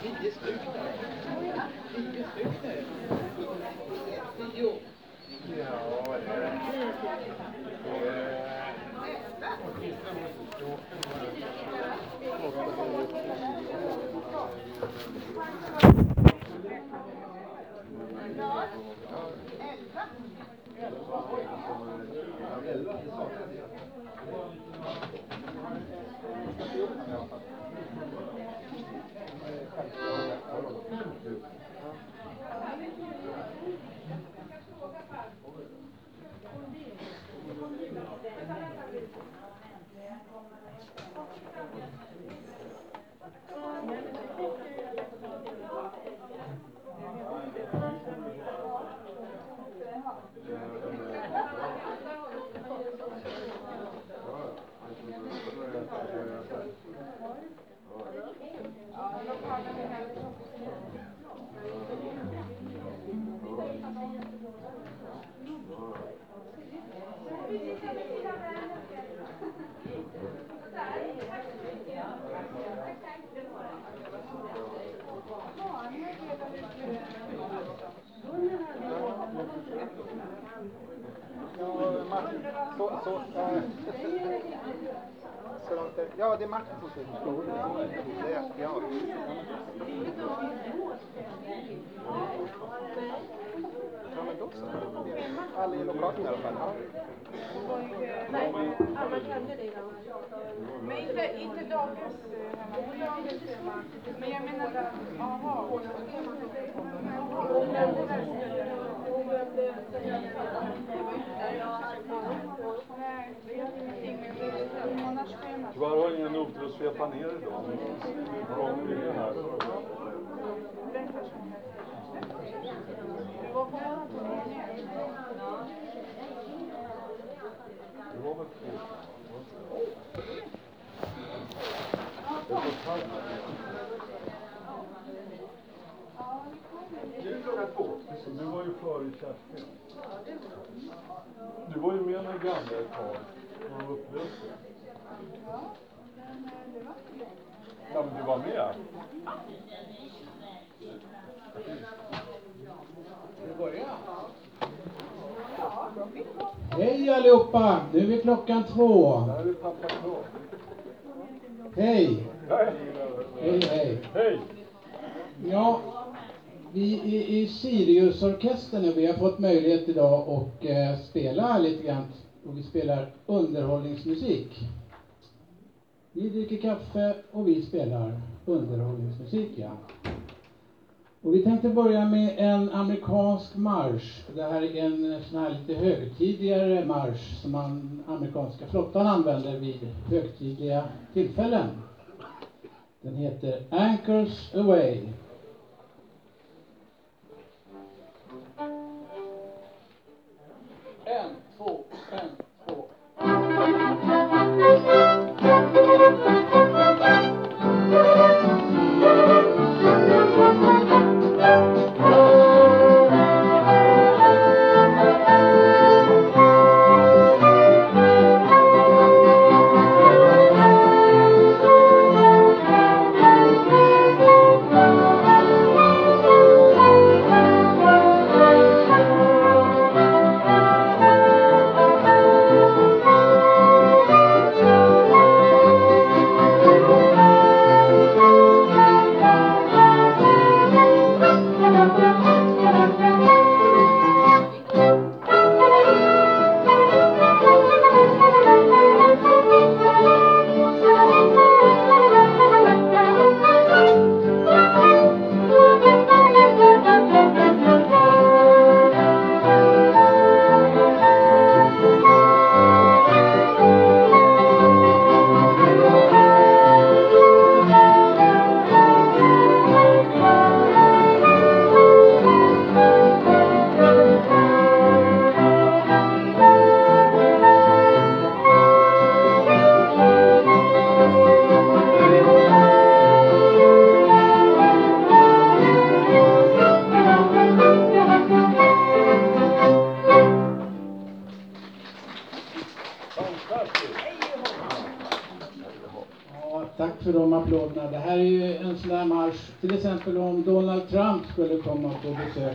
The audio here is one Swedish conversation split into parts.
10 stycken. 10 stycken. 10. Ja, det är ja, det är Martin som står. Ja. Ja, men då så. Alla i lokalen i alla fall. Alla känner dig då? Men inte dagens hemma. Men jag menar, aha. Tyvärr har jag ingen noter att svepa ner idag. Det här. Det var väl du var ju före Kerstin. Du var ju med när gamla ett tag. När de upplöste. Ja, men du var med. Hej allihopa, nu är klockan 2. Där är pappa klar. Hej. Hej. Hej, hej. Hej. Ja, vi är i Siriusorkestern och vi har fått möjlighet idag att spela lite grann. Och vi spelar underhållningsmusik. Vi dricker kaffe och vi spelar underhållningsmusik, ja. Och vi tänkte börja med en amerikansk marsch. Det här är en sån här lite högtidligare marsch som amerikanska flottan använder vid högtidliga tillfällen. Den heter Anchors Away. En, två. tack för de applåderna. Det här är ju en sån där marsch, till exempel om Donald Trump skulle komma på besök.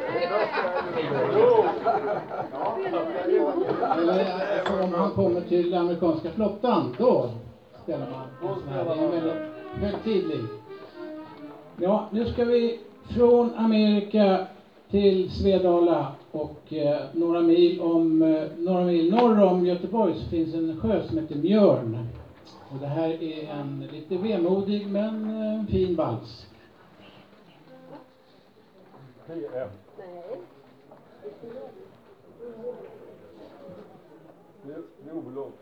Eller om han kommer till amerikanska flottan, då spelar man en sån här. Det är väldigt högtidlig. Ja, nu ska vi från Amerika till Svedala och några mil norr om Göteborg så finns en sjö som heter Mjörn. Och det här är en lite vemodig men fin vals. PM. Det är Olof.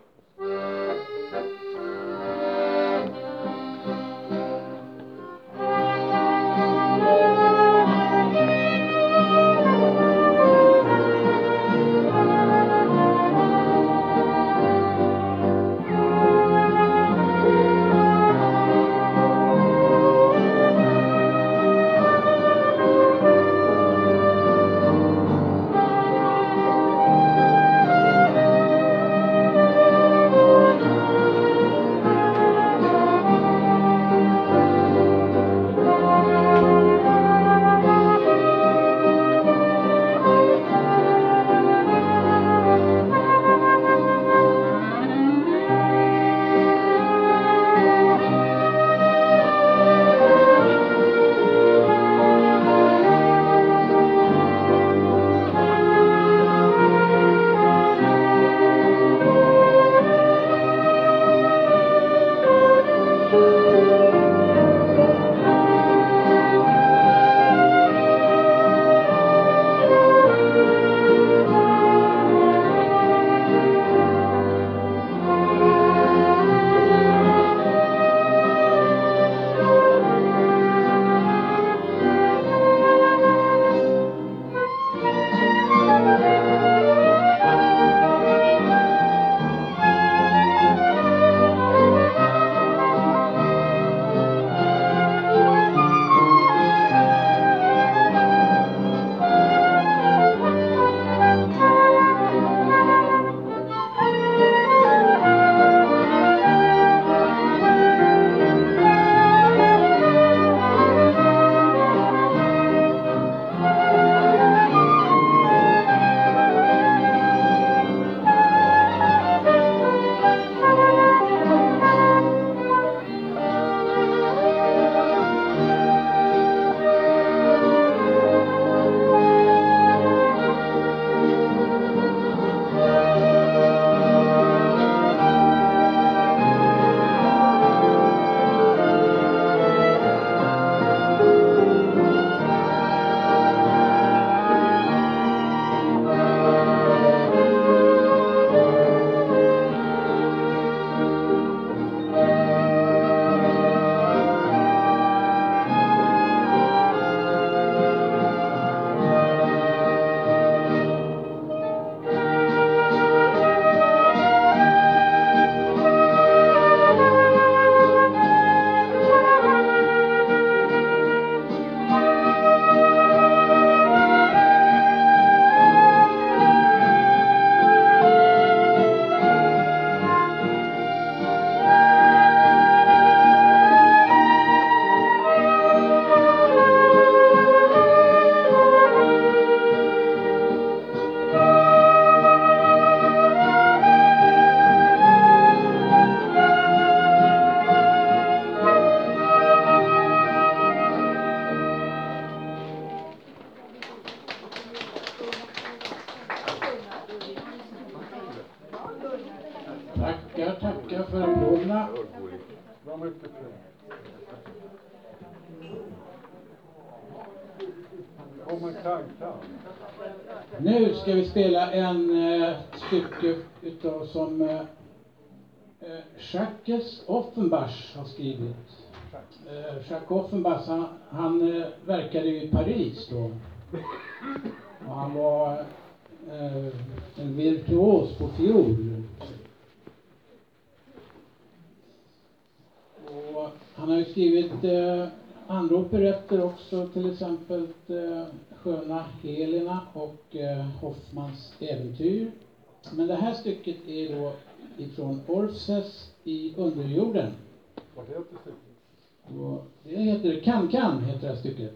Tackar för applåderna. Bra mycket fint. Kommer tanken. Nu ska vi spela en stycke utav som Jacques Offenbach har skrivit. Jacques Offenbach, han verkade i Paris då. Och han var en virtuos på fiol. Och han har ju skrivit andra operetter också, till exempel Sköna Helena och Hoffmans äventyr. Men det här stycket är då ifrån Orpheus i Underjorden. Vad heter stycket? Och det heter Kan, heter det här stycket.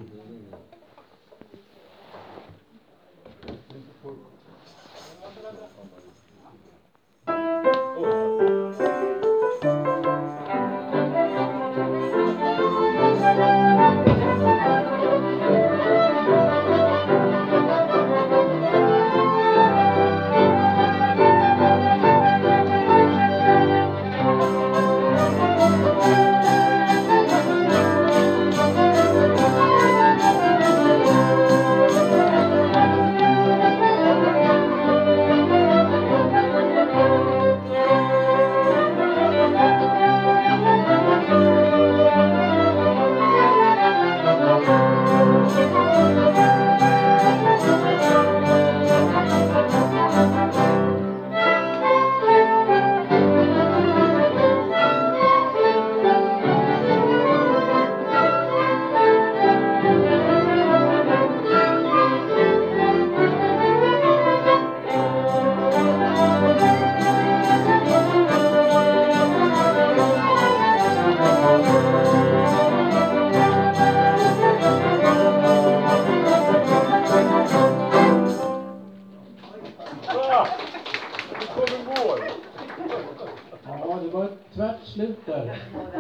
Ja, det var ett tvärt slut där.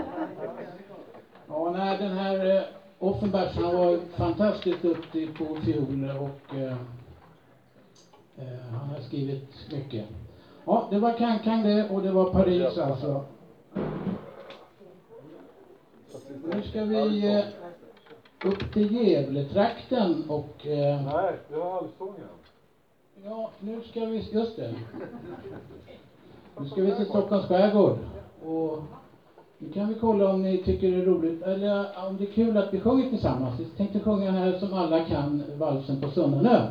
Ja, nej, den här Offenbach, han var fantastiskt duktig på fiol och han har skrivit mycket. Ja, det var Kan det och det var Paris alltså. Nu ska vi upp till Gävletrakten och... Nej, det var Allsången. Ja, nu ska vi... Just det. Nu ska vi till Stockholms skärgård. Och nu kan vi kolla om ni tycker det är roligt, eller om det är kul att vi sjunger tillsammans. Vi tänkte sjunga här som alla kan, valsen på Sunnanö.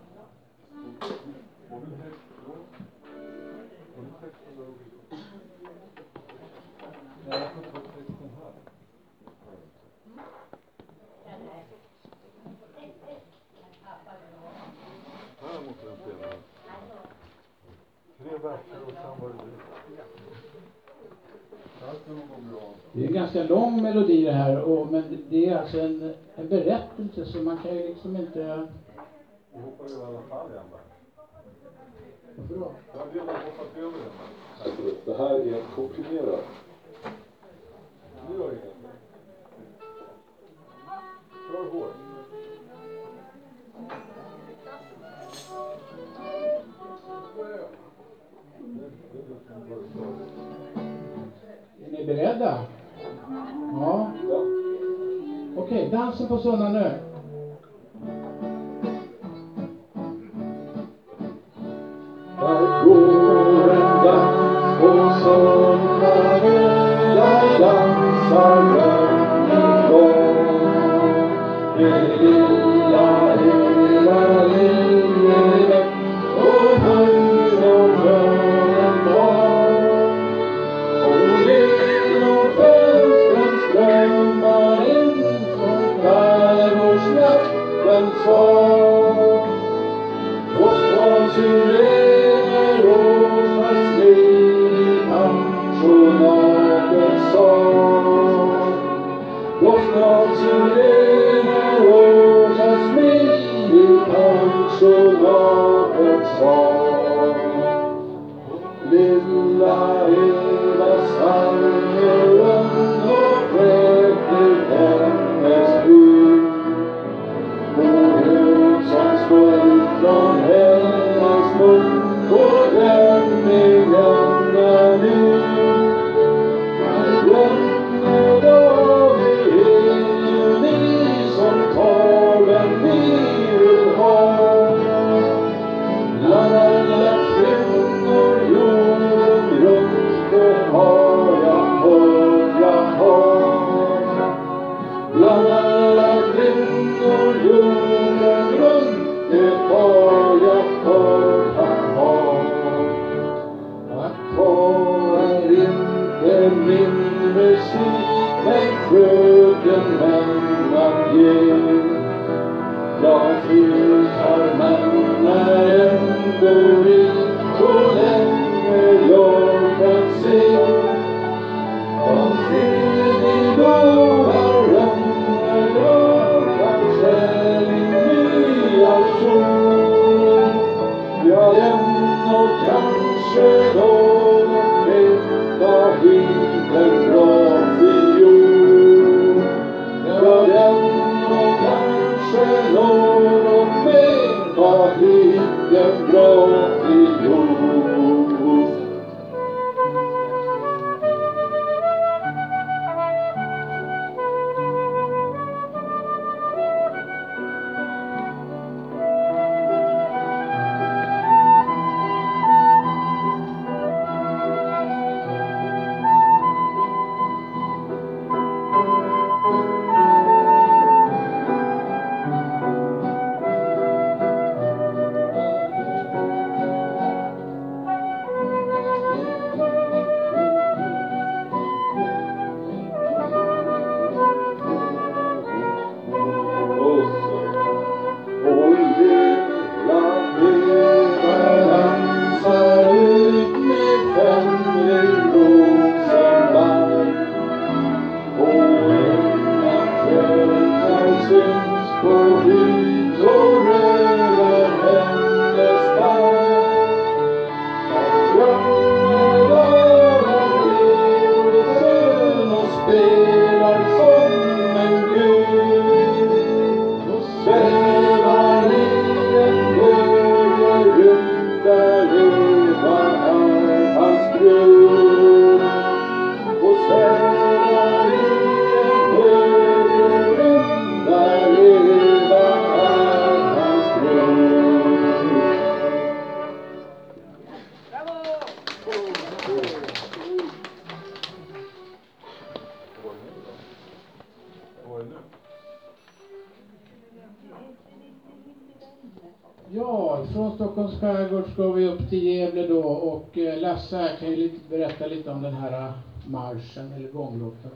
Här måste den spela. 3 verser och sen var det Det är en ganska lång melodi det här, men det är alltså en berättelse så man kan ju liksom inte... Vi hoppar ju i alla fall igen där. Varför då? Jag har redan hoppat över den. Det här är komprimerat. Det gör inget. Kör hårt. Är ni beredda? Ja. Okej, dansen på Sunnanö. Här går en dans på Sunnanö. Jag dansar igång. Det lilla hela livet och höjd och sjön var. Och genom fönstren strömmar in från skärgårdsnattens svar. Och syrener och jasmin, pensionatets sång. Och syrener och jasmin, pensionatets sång. Lilla Eva svanger rund och fräktig hennes by. Och ljud som skväll från hennes mun och stämningen är ny. Glömmer dag är ju ni som tar vem ni vill ha. Alla kvinnor jorden runt, det har jag hört, jag har. Bland alla kvinnor jorden runt, det har jag hört, jag har. Att ta är inte min musik, men fröken män att ge. Jag flyttar men är ändå rik så länge jag kan se. och kanske någon vet vad hit en bra fiol. Ja, den och kanske någon vet vad hit en bra fiol. Ja, från Stockholms skärgård ska vi upp till Gävle då, och Lasse här kan ju berätta lite om den här marschen eller gånglåten.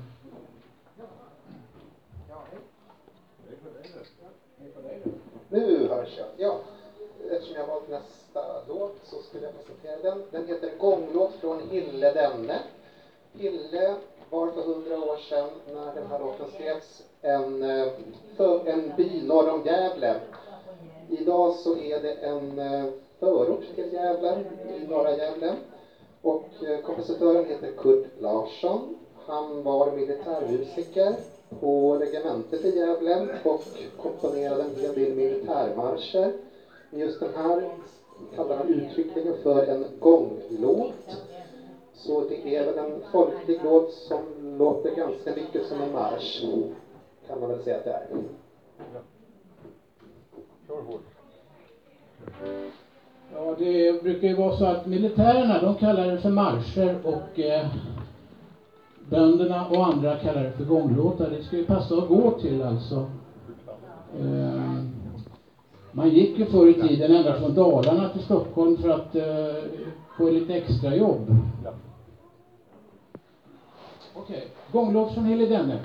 Nu hörs jag. Ja, eftersom jag valt nästa låt så skulle jag presentera den. Den heter Gånglåt från Hille Denne. Hille var för 100 år sedan när den här låten skrevs en by norr om Gävle. Idag så är det en förort till Gävle, i norra Gävle. Och kompositören heter Kurt Larsson. Han var militärmusiker på regementet i Gävle och komponerade en hel del militärmarscher. Just den här kallar han uttryckligen för en gånglåt. Så det är väl en folklig låt som låter ganska mycket som en marsch, kan man väl säga att det är. Ja, det brukar ju vara så att militärerna, de kallar det för marscher, och bönderna och andra kallar det för gånglåtar. Det ska ju passa att gå till alltså. Man gick ju förr i tiden ända från Dalarna till Stockholm för att få lite extra jobb. Okej, gånglåt från Hille Denne.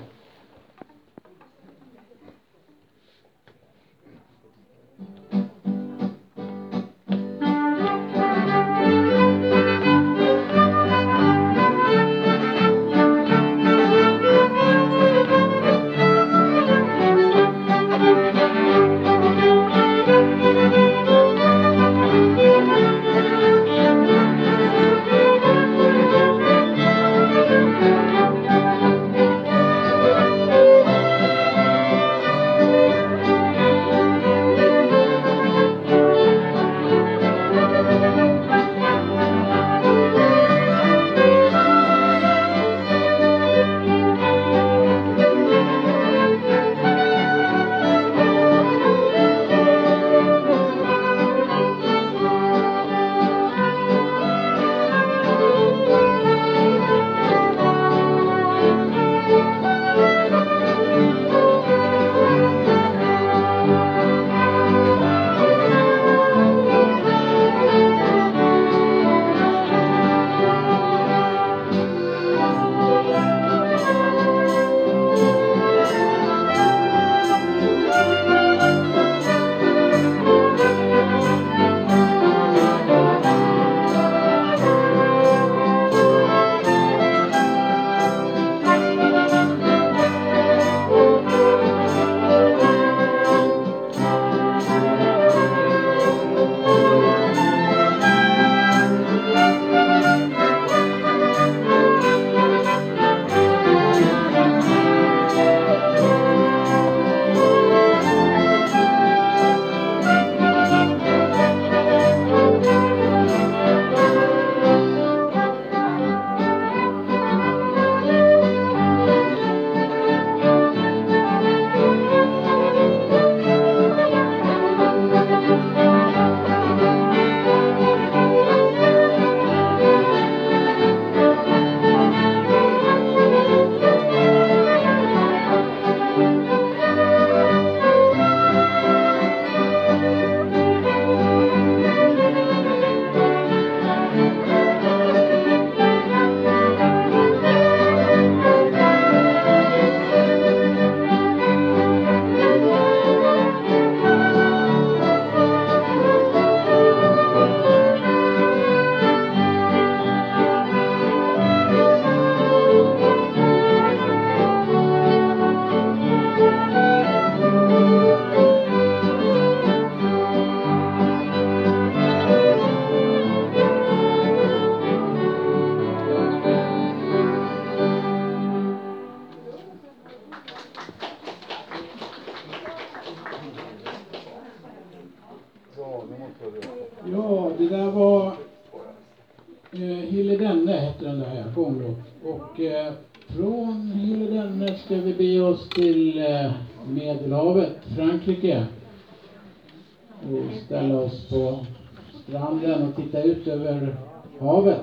gånglåt. Och från Hylden ska vi bege oss till Medelhavet, Frankrike. Och ställa oss på stranden och titta ut över havet.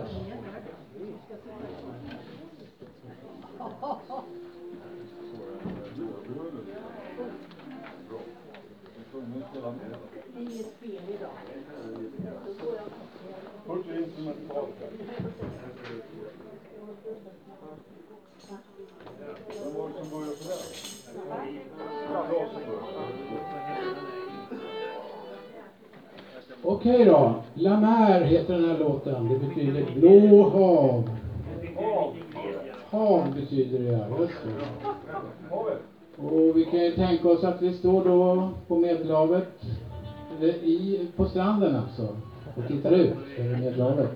Inget spel idag. Först instrumentalt. Vem var det som började på det? Jag som började. Okej då. La Mer heter den här låten. Det betyder blå hav. Hav betyder det, ja. Just det. Och vi kan ju tänka oss att vi står då på Medelhavet, på stranden alltså, och tittar ut över Medelhavet.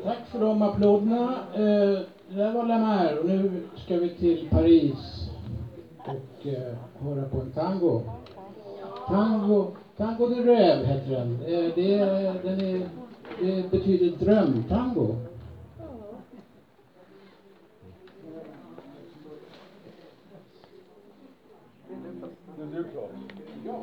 Tack för de applåderna. Det där var La Mer och nu ska vi till Paris och höra på en tango. Tango de Rêve heter den. Det betyder drömtango. Men du Claes? Ja.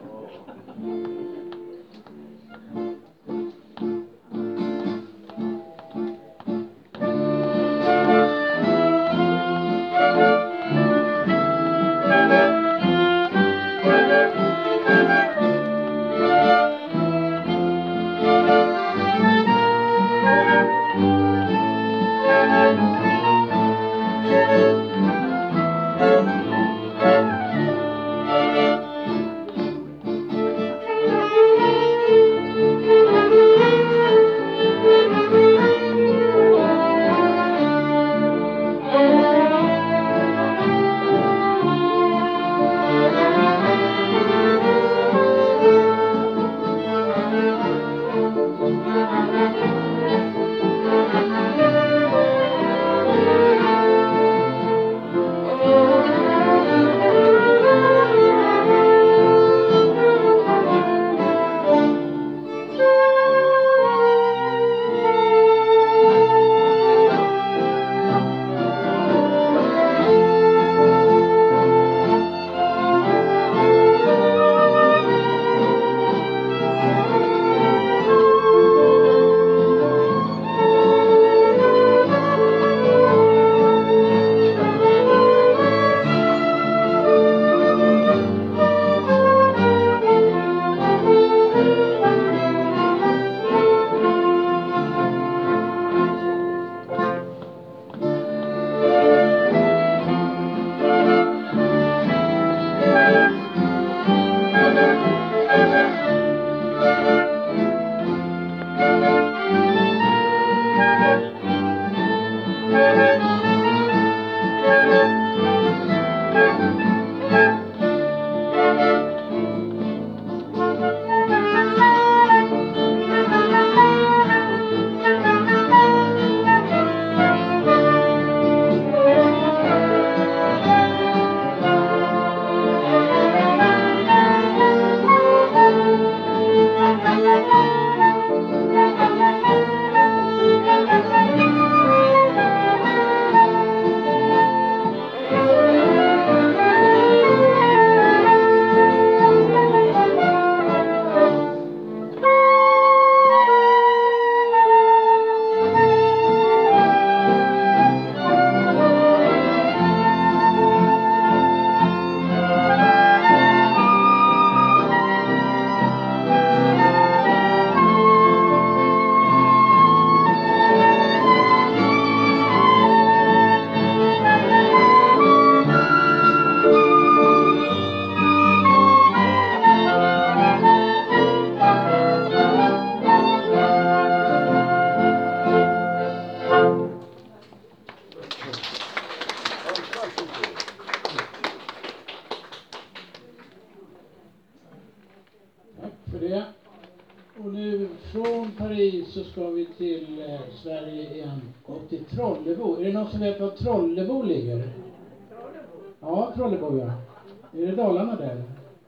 Och nu från Paris så ska vi till Sverige igen och till Trollebo. Är det någon som vet var Trollebo ligger? Trollebo? Ja, Trollebo ja. Är det Dalarna där?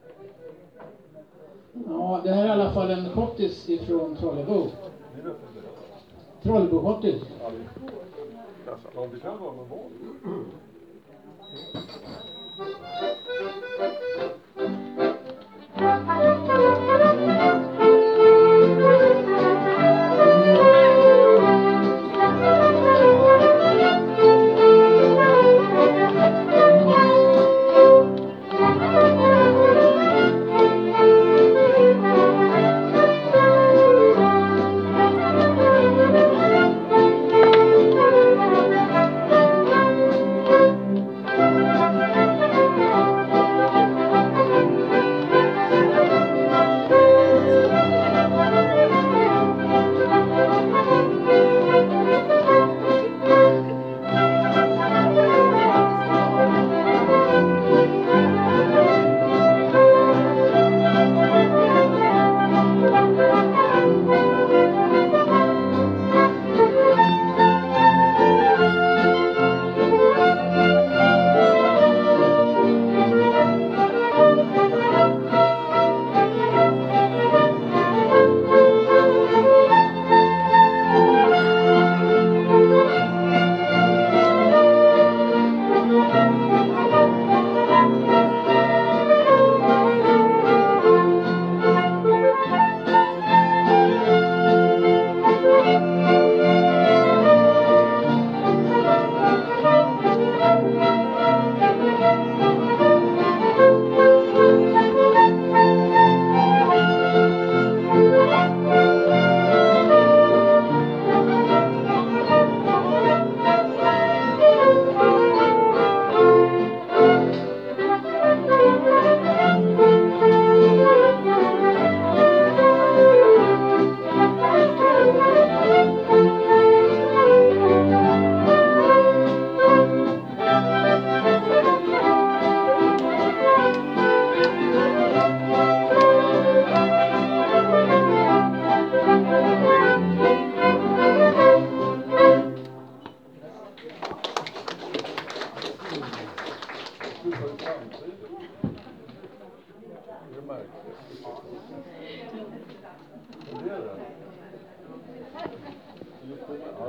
Ja, det här är i alla fall en schottis ifrån Trollebo. Trollebo-schottis. Ja, det kan vara någon val.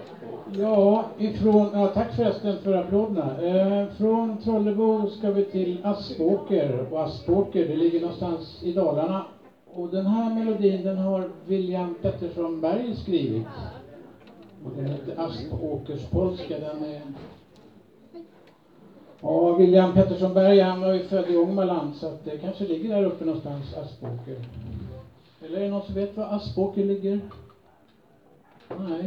Ja, tack förresten för applåderna. Från Trollebo ska vi till Aspåker. Och Aspåker, det ligger någonstans i Dalarna. Och den här melodin, den har William Pettersson Berg skrivit. Och den heter Aspåkerspolska. Den är... Ja, William Pettersson Berg, han var ju född i Ångermanland, så att det kanske ligger där uppe någonstans, Aspåker. Eller är det någon som vet var Aspåker ligger? Nej.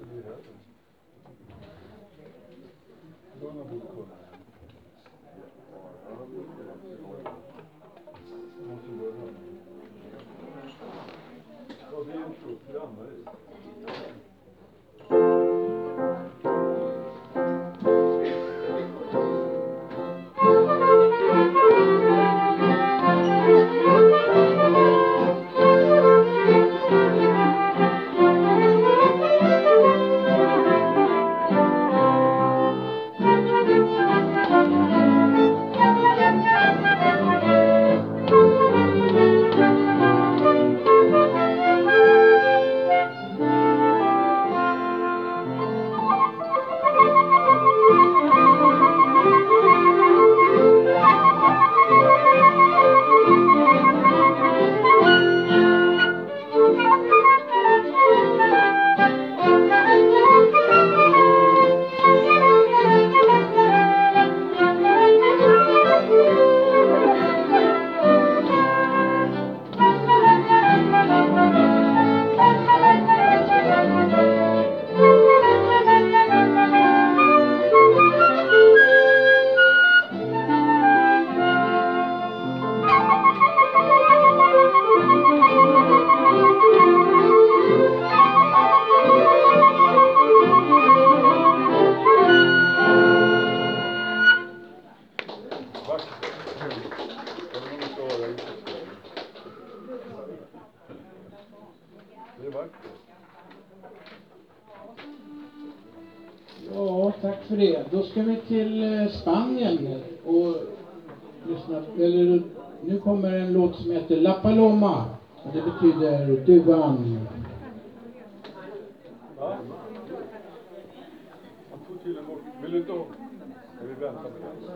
Ja, tack för det. Då ska vi till Spanien och lyssna. Eller, nu kommer en låt som heter La Paloma. Och det betyder duvan. Ja. Han tog till en bort. Vill du inte ha? Ska vi vänta på det?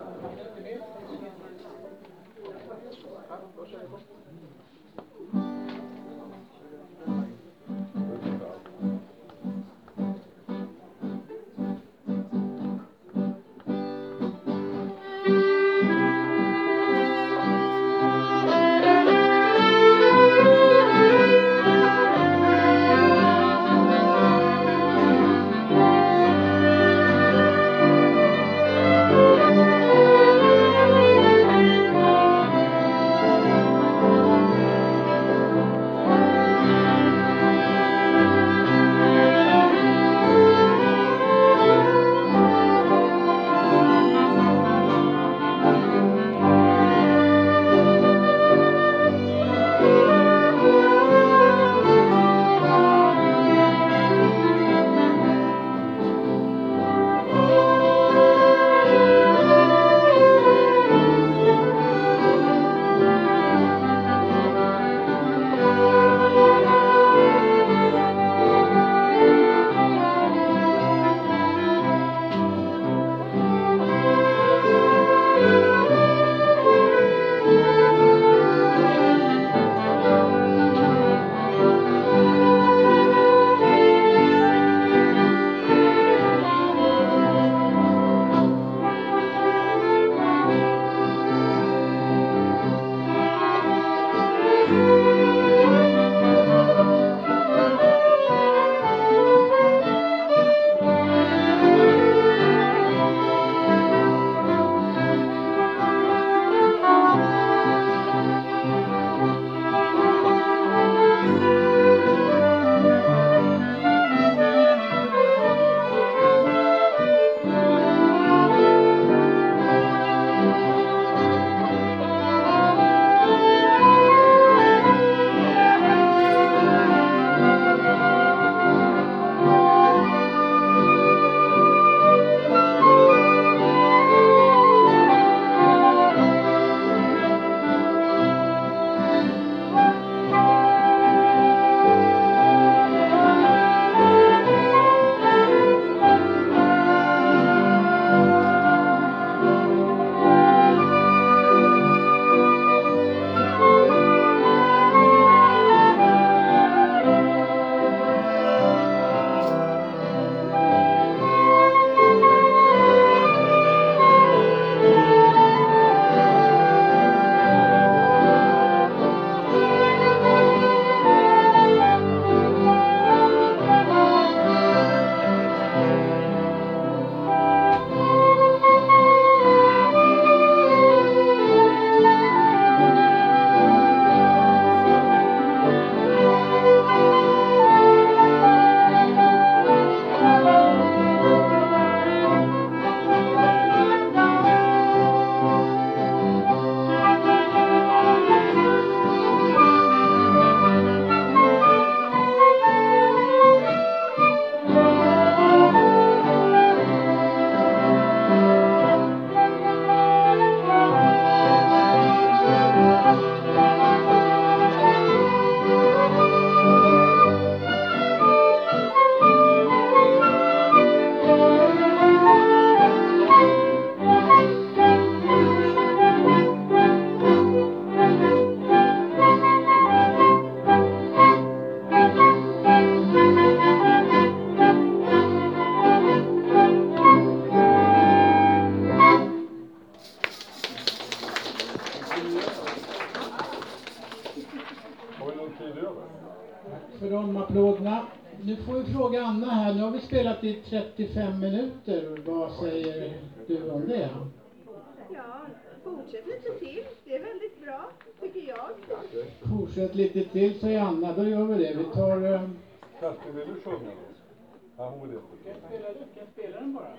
fråga Anna här. Nu har vi spelat i 35 minuter. Vad säger du om det? Ja, fortsätt lite till. Det är väldigt bra, tycker jag. Fortsätt lite till, säger Anna. Då gör vi det. Vi tar... Kerstin, vill du sjunga då? Ja, hon vill inte. Jag spelar den bara.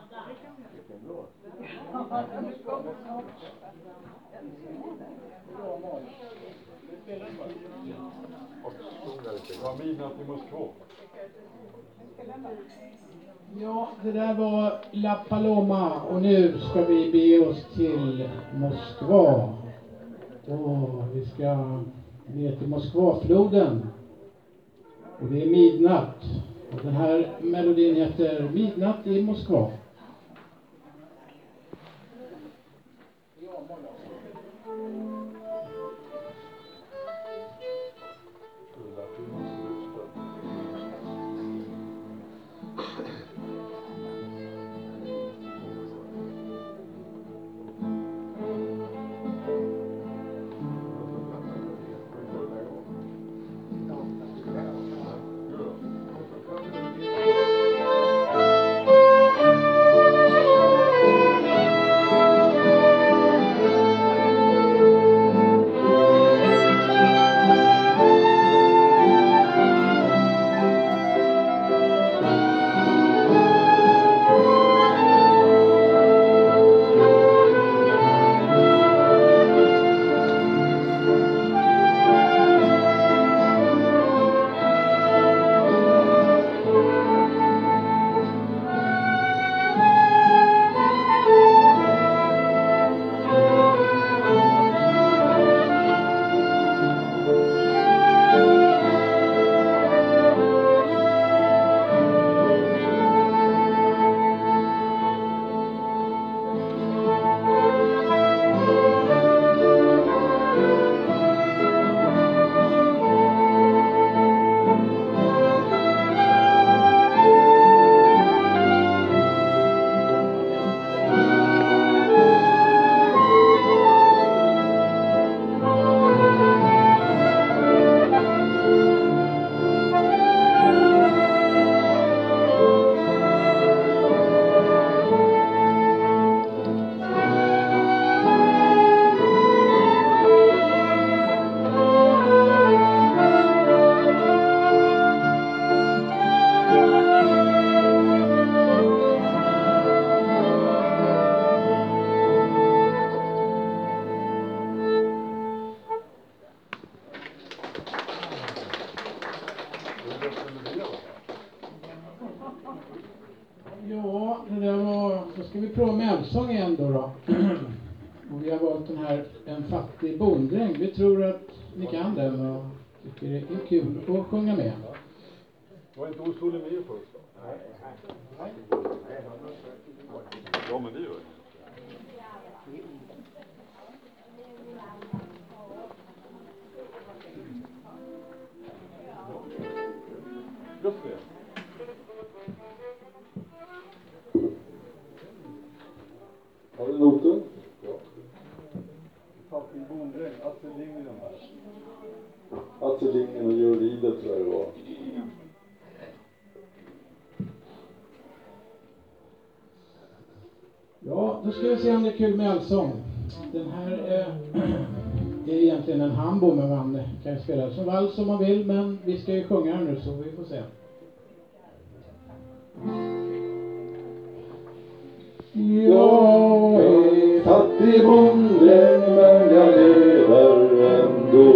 Ja, midnatt i Moskva. Ja, det där var La Paloma och nu ska vi bege oss till Moskva. Och vi ska ner till Moskvafloden. Och det är midnatt. Och den här melodin heter Midnatt i Moskva. Ja, det där var... Så ska vi prova med allsång igen då. Och vi har valt den här En fattig bonddräng. Vi tror att ni kan den och tycker det är kul att sjunga med. Var inte Oslo med först då? Nej. Ja, men det gör det. Just det. Har du noten? Ja. Fattig bonddräng, Astrid Lindgren här. Astrid Lindgren och Georg Riedel tror jag det var. Ja, då ska vi se om det är kul med allsång. Den här är egentligen en hambo, men man kan ju spela som vals om man vill, men vi ska ju sjunga här nu så vi får se. Jag är fattig bonddräng men jag lever ändå.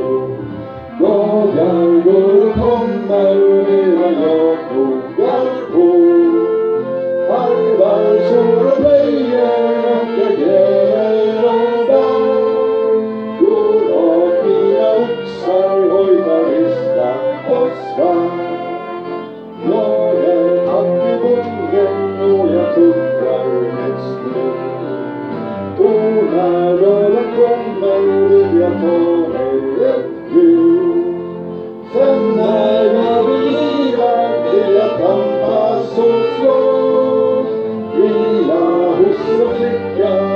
Dagar går och kommer medan jag knogar på. Harvar, sår och böjer och jag gräver och bär. Går av mina oxar, hojtar, vissla och svär. Jag är fattig bonddräng och jag tuggar med snö. Och när röden kommer vill jag ta mig ett djur. Sen när jag vill lira vill jag tampas och slå. Vila hos en flicka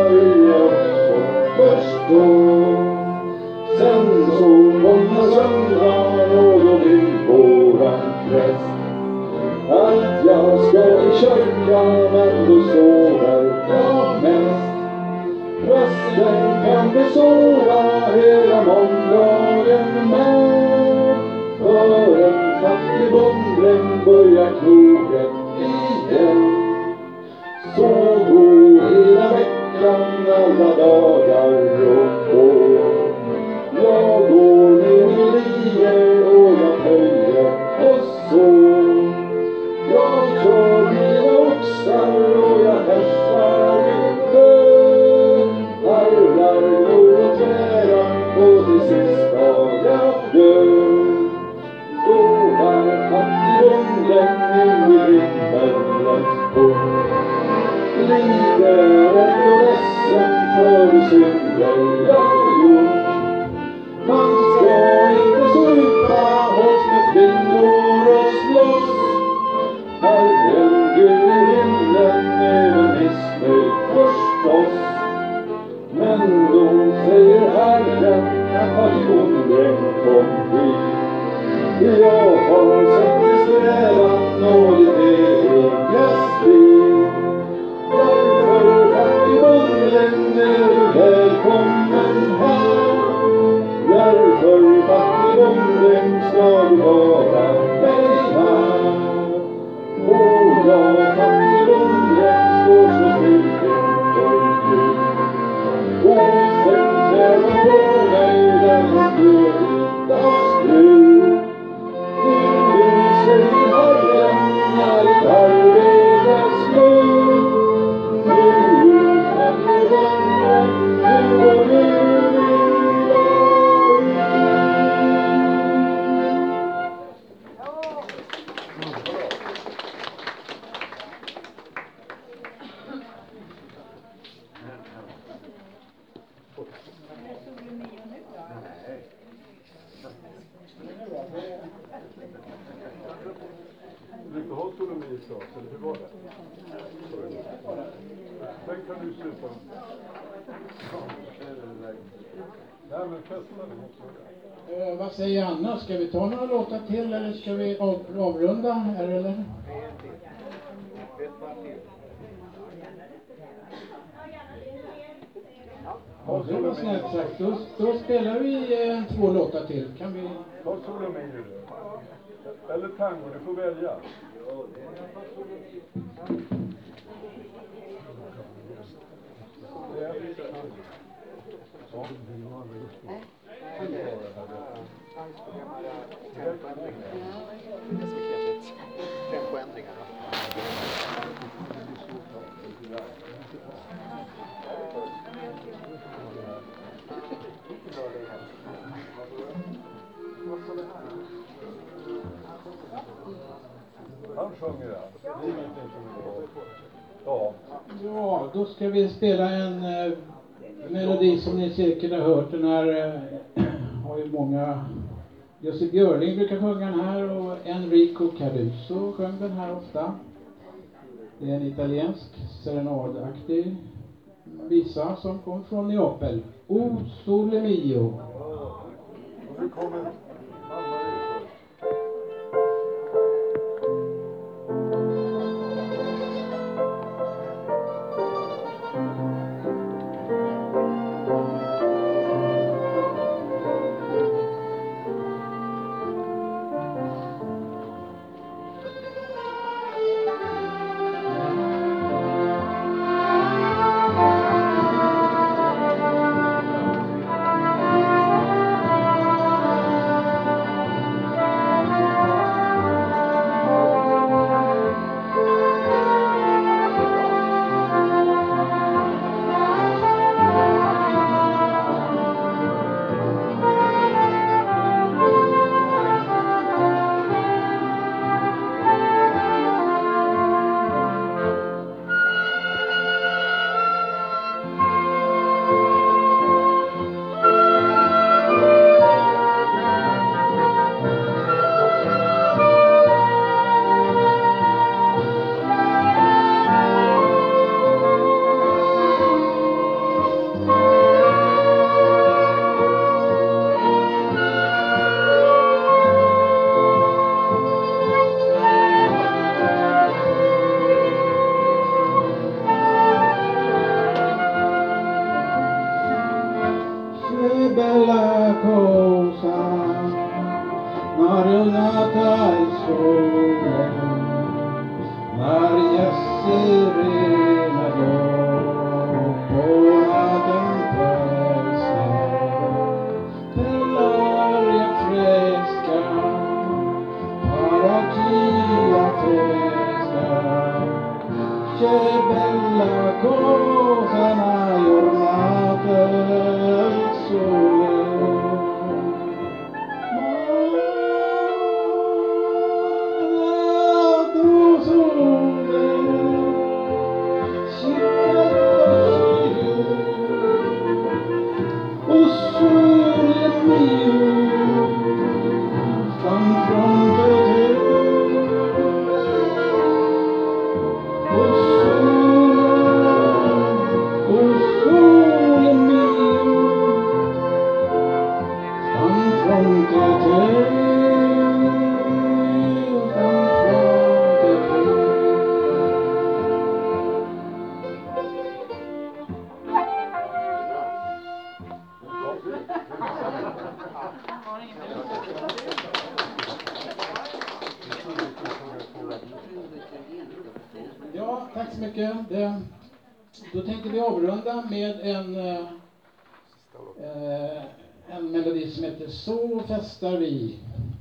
kyrkan ändå sover jag mest. Rösten kan besova hela måndagen med. För en fattig bonddräng börjar knogen igen. Så går hela veckan, alla dagar och år. Jag går med min lier och jag höjer och så. Jag kör mina oxar och jag härstar min död. Harrar går och tvärar och till sist ska jag dö. Går fattigdomen in i himmelens port. Lider ändå ledsen för de synder jag gjort. Man ska inte supa oss med flingor och slåss. Herren Gud i himlen är missnöjd förstås. Men då säger Herren att bonddräng kom hit. Jag har sett dig strävan och ditt eviga steg. Därför fattig bonddräng är du välkommen här. Därför fattig bonddräng ska du vara mig här. Och jag fattig bonddräng står så still inför Gud. Och sen kläder på mig den dödas brud. Nu säger Herren när ditt arbete är slut. Nu följer Herren, nu går du vila ut. Du inte ha solomini snart, eller hur var det? Sen kan du sluta. Nej, men festa det. Vad säger Anna? Ska vi ta några låtar till eller ska vi avrunda här eller? Ja, det var snällt sagt. Då spelar vi 2 låtar till. Kan vi... Ta solomini nu. Eller tango, du får välja. Tempoändringar. Han sjunger det. Det är ingenting som ja. Ja, då ska vi spela en melodi som ni säkert har hört. Den här har ju många... Jussi Björling brukar sjunga den här och Enrico Caruso sjöng den här ofta. Det är en italiensk serenadaktig visa som kom från Neapel. O Sole Mio. Och nu kommer Anna-Marie först. Thank Tack så mycket. Då tänkte vi avrunda med en melodi som heter Så festar vi.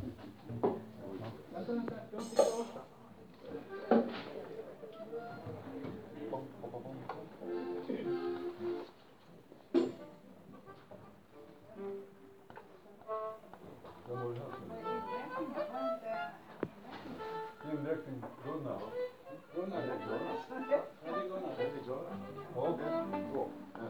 Inräkning, Gunnar. Gunnar. Okej, bra.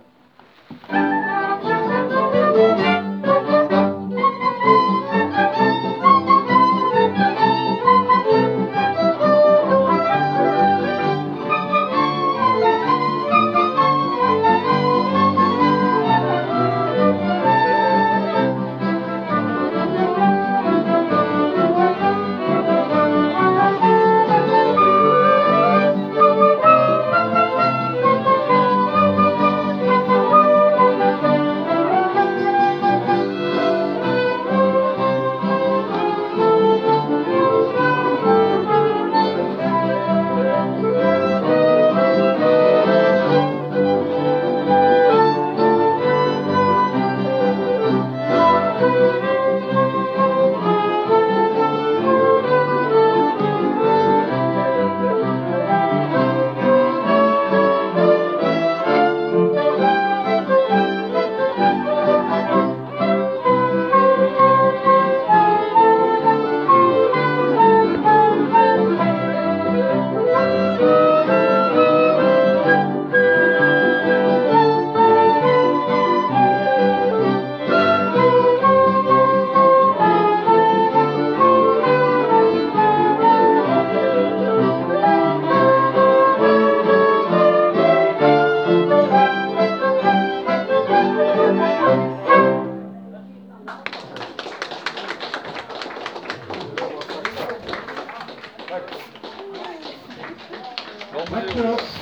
Tack för oss.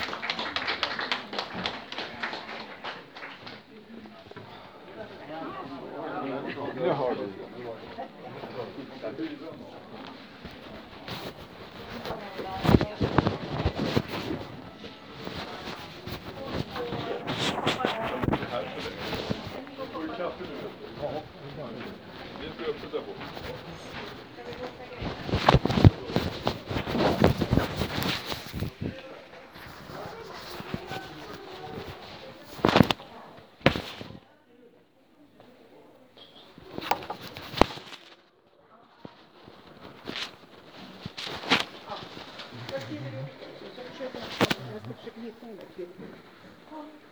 Nu har du. Jag ska försöka. Jag ska försöka hitta en där till.